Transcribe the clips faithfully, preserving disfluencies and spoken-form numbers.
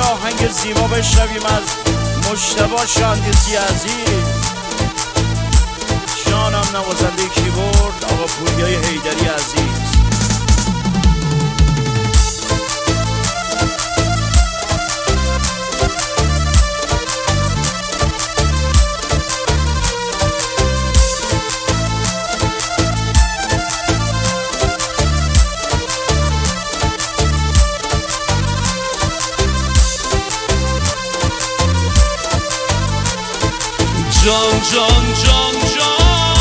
آهنگ زیبا بشنویم از مجتبی شاندیزی عزیز. جانم نوازنده کیبورد آقا پوریای حیدری عزیز. جان جان جان جان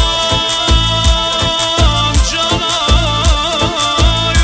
جانای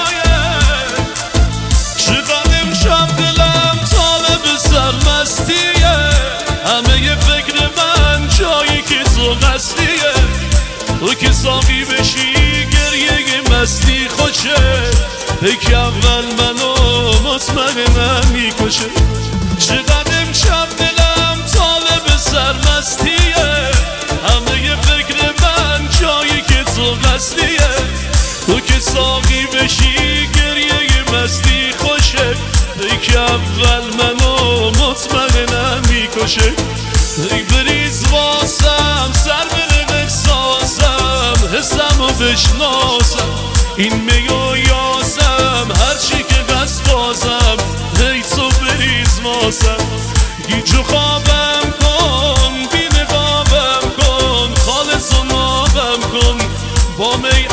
چقدر امشب دلم طالب سرمستیه، همه ی فکر من جایی که تو قصدیه، تو که ساقی بشی گریه مستی خوشه، یک اول منو مطمئنم میکشه. چقدر امشب دلم طالب سرمستیه، همه ی فکر من جایی که تو قصدیه، تو که ساقی بشی گریه مستی خوشه، یک اول منو مطمئنم میکشه. ای بریز واسم سر بره بسازم، حسم و بشناسم این میو یازم، هرچی که بس بازم ای تو بریز واسم. گیجو خوابم کن بی نقابم کن، خالص و نابم کن با می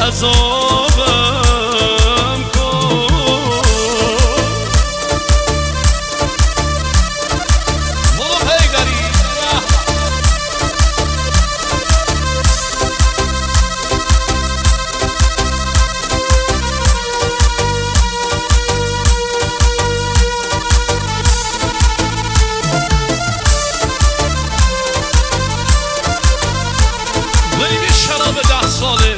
عذابم کن. مولا حیدری بریم شراب ده ساله.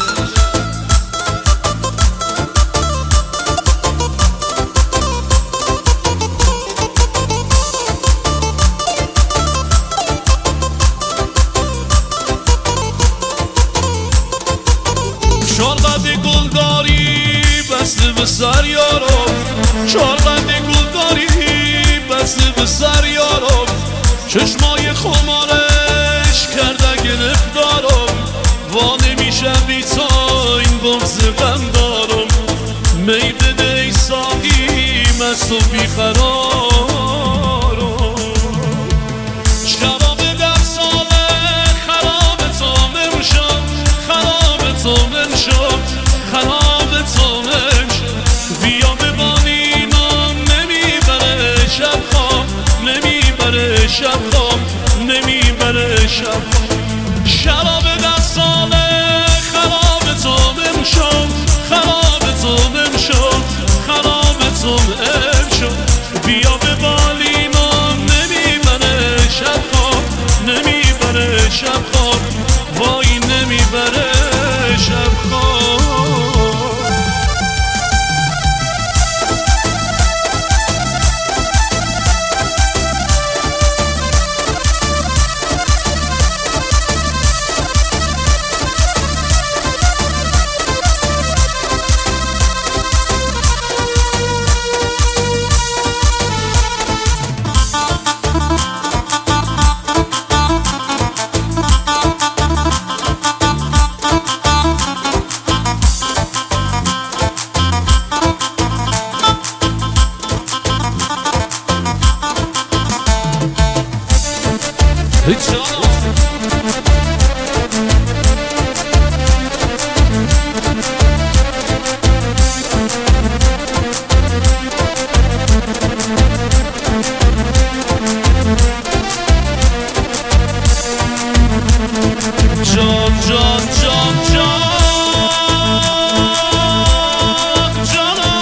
چارقد گلداری بسته به سر یارم، چارقد گلداری بسته به سر یارم، چشمای خمارش کرده گرفتارم، وا نمیشم بی تا این بغض غم دارم. می بده ای ساقی مست و بیقرارم، شراب ده ساله خراب تو نمیشم، خراب تو نمیشم، خراب تو نمیشم. بیا به بالینم نمیبره شب خواب، نمیبره شب خواب، نمیبره شب خواب. شراب ده ساله خراب تو نمیشم، خراب تو نمیشم، خراب تو نمیشم. بیا به بالینم نمیبره شب خواب، نمیبره شب خواب، وای نمیبره شب خواب. جان جان جان جان جانا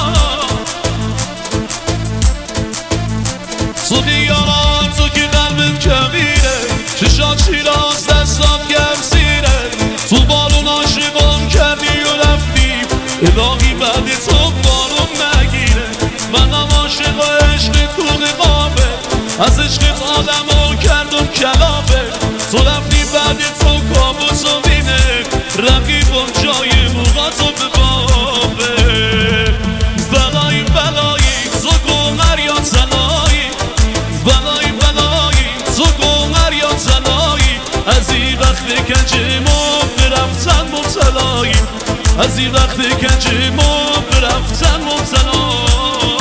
تو دیاران تو که قلبم کبیره، چشات شیراز دستات گم سیره، تو بارون عاشقم کردی و رفتی، الهی بعد تو بارون نگیره. منم عاشق و عشق تو نقابه، از عشقت آدمو کردم کلافه، تو رفتی بعد تو کابوس و بینه، رقیبم جای موقعاتو به بابه. بلایی بلایی تو گوهر یا تلایی، مبتلاییم از این وقت گنج ما رفتن مبتلاییم